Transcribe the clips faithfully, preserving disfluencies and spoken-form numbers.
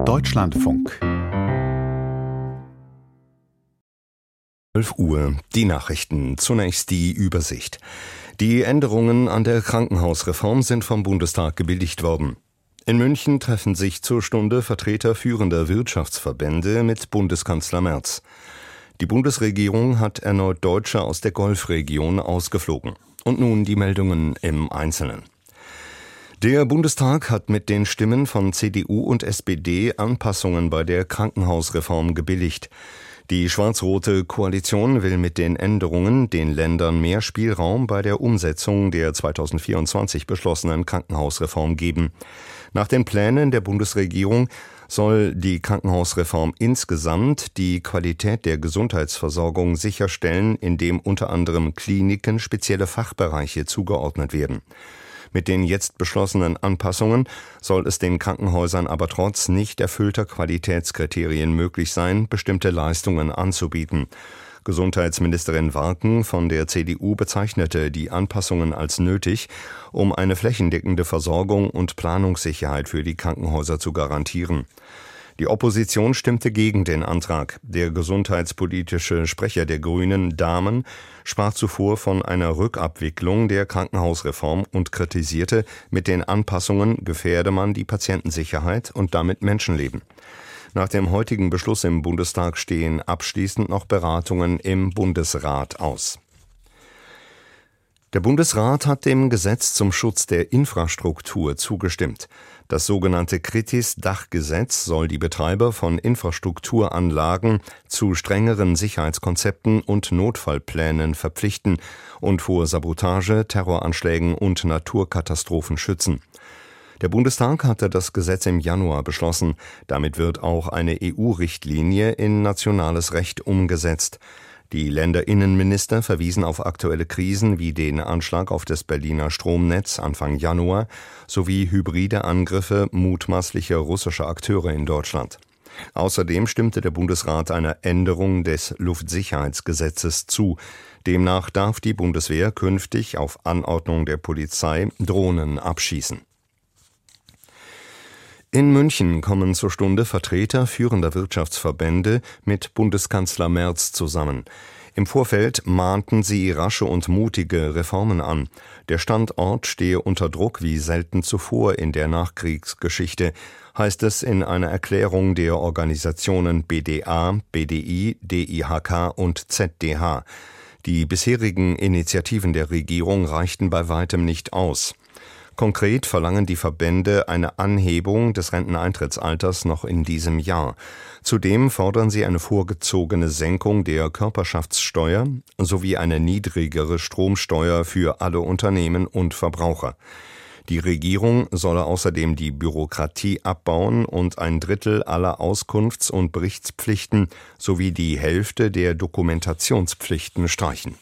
Deutschlandfunk. zwölf Uhr, die Nachrichten. Zunächst die Übersicht. Die Änderungen an der Krankenhausreform sind vom Bundestag gebilligt worden. In München treffen sich zur Stunde Vertreter führender Wirtschaftsverbände mit Bundeskanzler Merz. Die Bundesregierung hat erneut Deutsche aus der Golfregion ausgeflogen. Und nun die Meldungen im Einzelnen. Der Bundestag hat mit den Stimmen von C D U und S P D Anpassungen bei der Krankenhausreform gebilligt. Die schwarz-rote Koalition will mit den Änderungen den Ländern mehr Spielraum bei der Umsetzung der zweitausendvierundzwanzig beschlossenen Krankenhausreform geben. Nach den Plänen der Bundesregierung soll die Krankenhausreform insgesamt die Qualität der Gesundheitsversorgung sicherstellen, indem unter anderem Kliniken spezielle Fachbereiche zugeordnet werden. Mit den jetzt beschlossenen Anpassungen soll es den Krankenhäusern aber trotz nicht erfüllter Qualitätskriterien möglich sein, bestimmte Leistungen anzubieten. Gesundheitsministerin Warken von der C D U bezeichnete die Anpassungen als nötig, um eine flächendeckende Versorgung und Planungssicherheit für die Krankenhäuser zu garantieren. Die Opposition stimmte gegen den Antrag. Der gesundheitspolitische Sprecher der Grünen, Dahmen, sprach zuvor von einer Rückabwicklung der Krankenhausreform und kritisierte, mit den Anpassungen gefährde man die Patientensicherheit und damit Menschenleben. Nach dem heutigen Beschluss im Bundestag stehen abschließend noch Beratungen im Bundesrat aus. Der Bundesrat hat dem Gesetz zum Schutz der Infrastruktur zugestimmt. Das sogenannte Kritis-Dach-Gesetz soll die Betreiber von Infrastrukturanlagen zu strengeren Sicherheitskonzepten und Notfallplänen verpflichten und vor Sabotage, Terroranschlägen und Naturkatastrophen schützen. Der Bundestag hatte das Gesetz im Januar beschlossen. Damit wird auch eine E U-Richtlinie in nationales Recht umgesetzt. Die Länderinnenminister verwiesen auf aktuelle Krisen wie den Anschlag auf das Berliner Stromnetz Anfang Januar sowie hybride Angriffe mutmaßlicher russischer Akteure in Deutschland. Außerdem stimmte der Bundesrat einer Änderung des Luftsicherheitsgesetzes zu. Demnach darf die Bundeswehr künftig auf Anordnung der Polizei Drohnen abschießen. In München kommen zur Stunde Vertreter führender Wirtschaftsverbände mit Bundeskanzler Merz zusammen. Im Vorfeld mahnten sie rasche und mutige Reformen an. Der Standort stehe unter Druck wie selten zuvor in der Nachkriegsgeschichte, heißt es in einer Erklärung der Organisationen B D A, B D I, D I H K und Z D H. Die bisherigen Initiativen der Regierung reichten bei weitem nicht aus. Konkret verlangen die Verbände eine Anhebung des Renteneintrittsalters noch in diesem Jahr. Zudem fordern sie eine vorgezogene Senkung der Körperschaftssteuer sowie eine niedrigere Stromsteuer für alle Unternehmen und Verbraucher. Die Regierung solle außerdem die Bürokratie abbauen und ein Drittel aller Auskunfts- und Berichtspflichten sowie die Hälfte der Dokumentationspflichten streichen.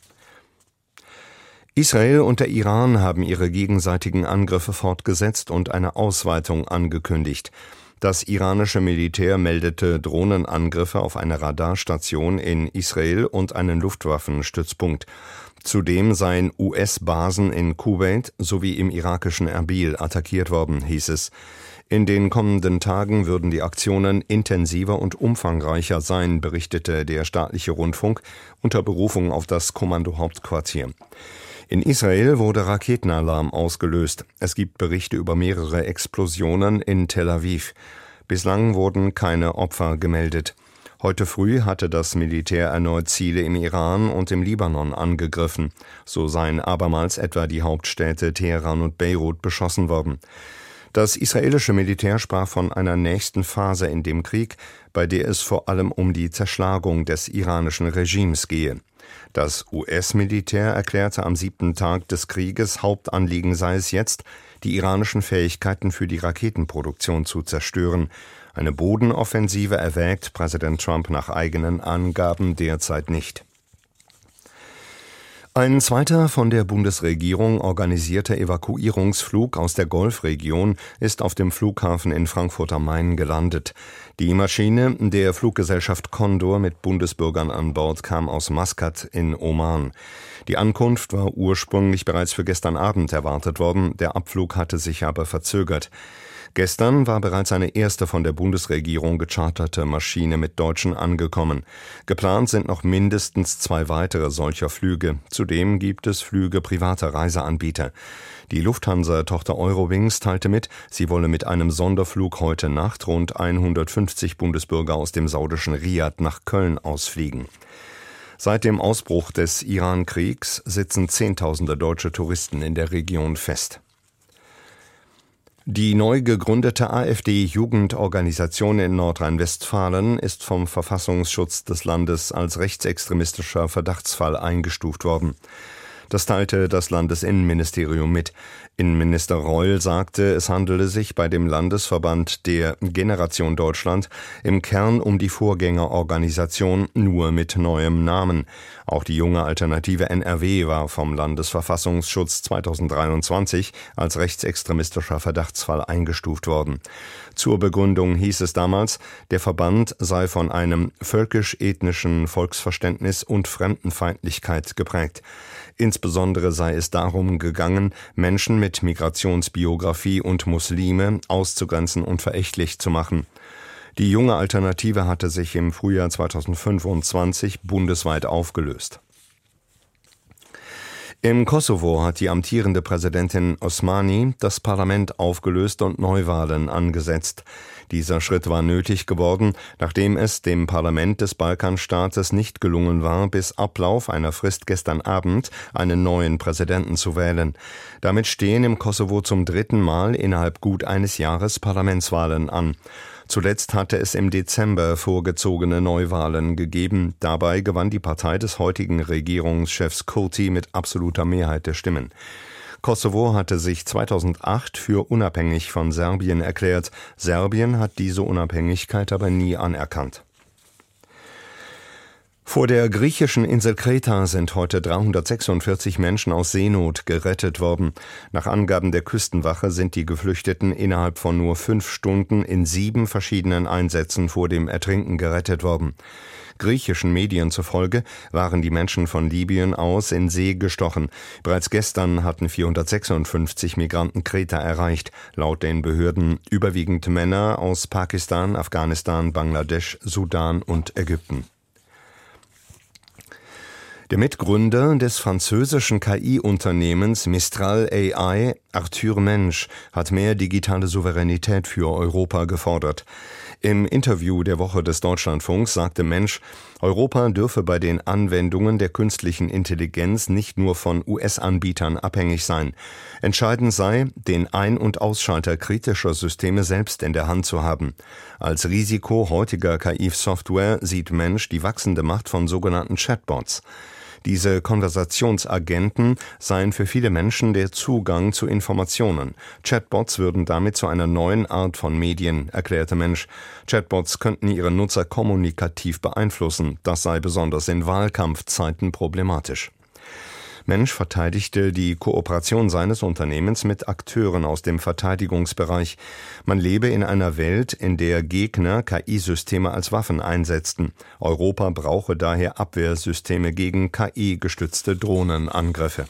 Israel und der Iran haben ihre gegenseitigen Angriffe fortgesetzt und eine Ausweitung angekündigt. Das iranische Militär meldete Drohnenangriffe auf eine Radarstation in Israel und einen Luftwaffenstützpunkt. Zudem seien U S-Basen in Kuwait sowie im irakischen Erbil attackiert worden, hieß es. In den kommenden Tagen würden die Aktionen intensiver und umfangreicher sein, berichtete der staatliche Rundfunk unter Berufung auf das Kommandohauptquartier. In Israel wurde Raketenalarm ausgelöst. Es gibt Berichte über mehrere Explosionen in Tel Aviv. Bislang wurden keine Opfer gemeldet. Heute früh hatte das Militär erneut Ziele im Iran und im Libanon angegriffen. So seien abermals etwa die Hauptstädte Teheran und Beirut beschossen worden. Das israelische Militär sprach von einer nächsten Phase in dem Krieg, bei der es vor allem um die Zerschlagung des iranischen Regimes gehe. Das U S-Militär erklärte am siebten Tag des Krieges, Hauptanliegen sei es jetzt, die iranischen Fähigkeiten für die Raketenproduktion zu zerstören. Eine Bodenoffensive erwägt Präsident Trump nach eigenen Angaben derzeit nicht. Ein zweiter von der Bundesregierung organisierter Evakuierungsflug aus der Golfregion ist auf dem Flughafen in Frankfurt am Main gelandet. Die Maschine der Fluggesellschaft Condor mit Bundesbürgern an Bord kam aus Maskat in Oman. Die Ankunft war ursprünglich bereits für gestern Abend erwartet worden, der Abflug hatte sich aber verzögert. Gestern war bereits eine erste von der Bundesregierung gecharterte Maschine mit Deutschen angekommen. Geplant sind noch mindestens zwei weitere solcher Flüge. Zudem gibt es Flüge privater Reiseanbieter. Die Lufthansa-Tochter Eurowings teilte mit, sie wolle mit einem Sonderflug heute Nacht rund hundertfünfzig Bundesbürger aus dem saudischen Riad nach Köln ausfliegen. Seit dem Ausbruch des Iran-Kriegs sitzen Zehntausende deutsche Touristen in der Region fest. Die neu gegründete AfD-Jugendorganisation in Nordrhein-Westfalen ist vom Verfassungsschutz des Landes als rechtsextremistischer Verdachtsfall eingestuft worden. Das teilte das Landesinnenministerium mit. Innenminister Reul sagte, es handele sich bei dem Landesverband der Generation Deutschland im Kern um die Vorgängerorganisation, nur mit neuem Namen. Auch die junge Alternative N R W war vom Landesverfassungsschutz zweitausenddreiundzwanzig als rechtsextremistischer Verdachtsfall eingestuft worden. Zur Begründung hieß es damals, der Verband sei von einem völkisch-ethnischen Volksverständnis und Fremdenfeindlichkeit geprägt. Insbesondere sei es darum gegangen, Menschen mit Migrationsbiografie und Muslime auszugrenzen und verächtlich zu machen. Die junge Alternative hatte sich im Frühjahr zweitausendfünfundzwanzig bundesweit aufgelöst. Im Kosovo hat die amtierende Präsidentin Osmani das Parlament aufgelöst und Neuwahlen angesetzt. Dieser Schritt war nötig geworden, nachdem es dem Parlament des Balkanstaates nicht gelungen war, bis Ablauf einer Frist gestern Abend einen neuen Präsidenten zu wählen. Damit stehen im Kosovo zum dritten Mal innerhalb gut eines Jahres Parlamentswahlen an. Zuletzt hatte es im Dezember vorgezogene Neuwahlen gegeben. Dabei gewann die Partei des heutigen Regierungschefs Kurti mit absoluter Mehrheit der Stimmen. Kosovo hatte sich zweitausendacht für unabhängig von Serbien erklärt. Serbien hat diese Unabhängigkeit aber nie anerkannt. Vor der griechischen Insel Kreta sind heute dreihundertsechsundvierzig Menschen aus Seenot gerettet worden. Nach Angaben der Küstenwache sind die Geflüchteten innerhalb von nur fünf Stunden in sieben verschiedenen Einsätzen vor dem Ertrinken gerettet worden. Griechischen Medien zufolge waren die Menschen von Libyen aus in See gestochen. Bereits gestern hatten vierhundertsechsundfünfzig Migranten Kreta erreicht, laut den Behörden überwiegend Männer aus Pakistan, Afghanistan, Bangladesch, Sudan und Ägypten. Der Mitgründer des französischen K I-Unternehmens Mistral A I, Arthur Mensch, hat mehr digitale Souveränität für Europa gefordert. Im Interview der Woche des Deutschlandfunks sagte Mensch, Europa dürfe bei den Anwendungen der künstlichen Intelligenz nicht nur von U S-Anbietern abhängig sein. Entscheidend sei, den Ein- und Ausschalter kritischer Systeme selbst in der Hand zu haben. Als Risiko heutiger K I-Software sieht Mensch die wachsende Macht von sogenannten Chatbots. Diese Konversationsagenten seien für viele Menschen der Zugang zu Informationen. Chatbots würden damit zu einer neuen Art von Medien, erklärte Mensch. Chatbots könnten ihre Nutzer kommunikativ beeinflussen. Das sei besonders in Wahlkampfzeiten problematisch. Mensch verteidigte die Kooperation seines Unternehmens mit Akteuren aus dem Verteidigungsbereich. Man lebe in einer Welt, in der Gegner K I-Systeme als Waffen einsetzten. Europa brauche daher Abwehrsysteme gegen K I-gestützte Drohnenangriffe.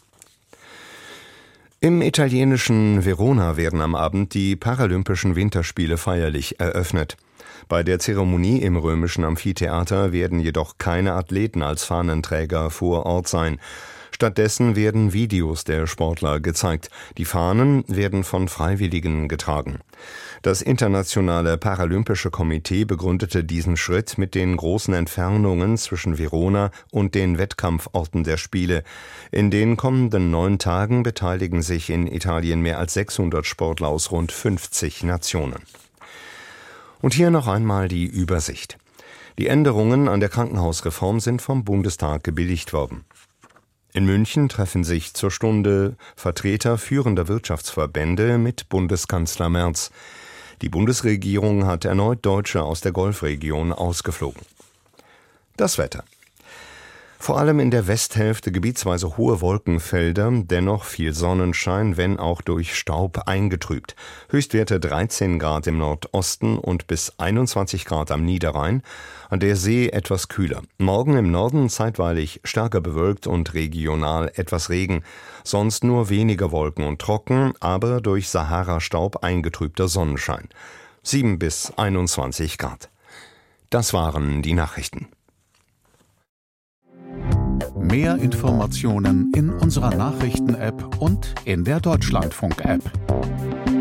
Im italienischen Verona werden am Abend die Paralympischen Winterspiele feierlich eröffnet. Bei der Zeremonie im römischen Amphitheater werden jedoch keine Athleten als Fahnenträger vor Ort sein. Stattdessen werden Videos der Sportler gezeigt. Die Fahnen werden von Freiwilligen getragen. Das Internationale Paralympische Komitee begründete diesen Schritt mit den großen Entfernungen zwischen Verona und den Wettkampforten der Spiele. In den kommenden neun Tagen beteiligen sich in Italien mehr als sechshundert Sportler aus rund fünfzig Nationen. Und hier noch einmal die Übersicht. Die Änderungen an der Krankenhausreform sind vom Bundestag gebilligt worden. In München treffen sich zur Stunde Vertreter führender Wirtschaftsverbände mit Bundeskanzler Merz. Die Bundesregierung hat erneut Deutsche aus der Golfregion ausgeflogen. Das Wetter. Vor allem in der Westhälfte gebietsweise hohe Wolkenfelder, dennoch viel Sonnenschein, wenn auch durch Staub eingetrübt. Höchstwerte dreizehn Grad im Nordosten und bis einundzwanzig Grad am Niederrhein, an der See etwas kühler. Morgen im Norden zeitweilig stärker bewölkt und regional etwas Regen, sonst nur weniger Wolken und trocken, aber durch Sahara-Staub eingetrübter Sonnenschein. sieben bis einundzwanzig Grad. Das waren die Nachrichten. Mehr Informationen in unserer Nachrichten-App und in der Deutschlandfunk-App.